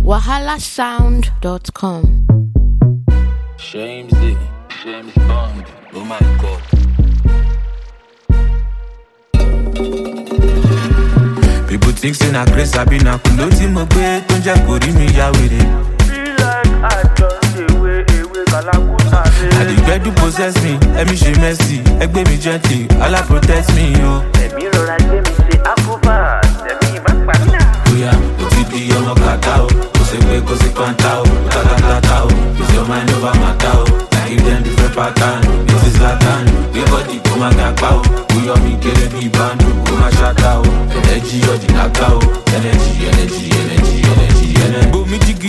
wahalasound.com. James Bond, oh my God. People think say na grace I be na kulo ti mo gbe to je ko ri mi ya were. Feel like I just away kalakuta. I dey get to possess me, let me show mercy, egbe mi gently, Allah protect me yo. Èmi rọra gbé mi ṣe akuba, èmi má pa mí náà. Oya, o ti di ọmọ kata o, kò ṣe pé kò ṣe panta o, ta o, is your mind over matter o, I give them different pattern, this is Latin, gbé body kó má ga pa o, kó yọ mi kéré bí bandu, kó má ṣáta o, energy ọ̀dìnàká o, energy. Bomi jigi,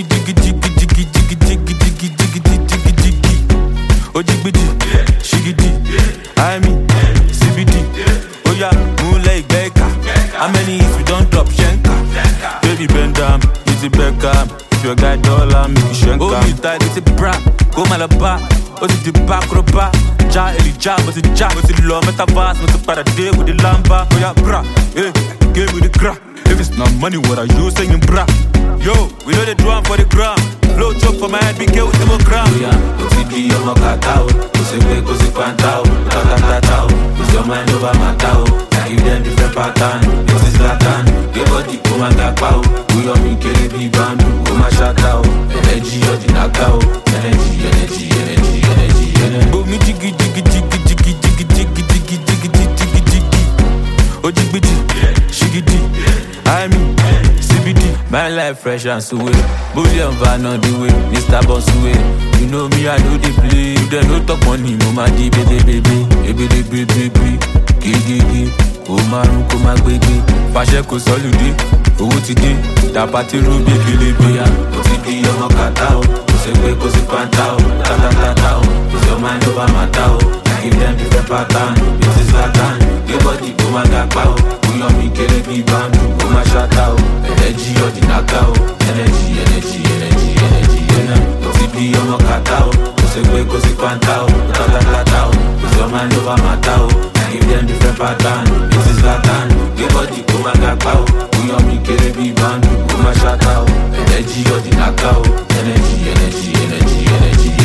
ojigbiji, shigidi, I mean, CBD, oya, moonlight baker, how many hits we don't drop, shenka, baby bend down, easy Beckham, if your guy dollar, make you shenka, oh me tight, it's a bra, go malaba, oh the back roba, ja, Elijah, but the ja, but the law, metaverse, but the parade with the lamba, oh yeah, bra, give me the crack, if it's not money, what are you saying, bra? Yo, we know the drum for the gram. Blow chop for my head, be careful with the gram. Yeah, o ti di ọmọ kata o, kò ṣe pé kò ṣe panta o, ta o, is your mind over matter o, I give them different pattern, this is Latin, gbé body kó má ga pa o, kó yọ mi kéré bí bandu, kó má ṣáta o, energy ọ̀dìnàká o, energy. Bomi jigi, ojigbiji, shigidi, I mean, CBD. My life fresh and sweet. Bullion van on the way, Mr. Boss way. You know me, I know the play. You don't know talk money, mama di baby. Gigi, Omaru koma gbegbe. Fàṣẹ kò sọ́lùdé, owó ti dé. Dàpá ti rú bí kélébé. O ti di ọmọ kàtá o, kò ṣe pé kò ṣe panta o, ta o. Is your mind over matter o, I give them different pattern. This is Latin, gbé body kó má ga pa o. Kó yọ mi kéré bí bandu, kó má ṣáta o. Energy ọ̀dìnàká o, energy. O ti di ọmọ kàtá o, kò ṣe pé kò ṣe panta o, ta o. Is your mind over matter o, I give them different pattern. This is Latin, gbé body kó má ga pa o. Kó yọ mi kéré bí bandu, kó má ṣáta o. Energy ọ̀dìnàká o, energy.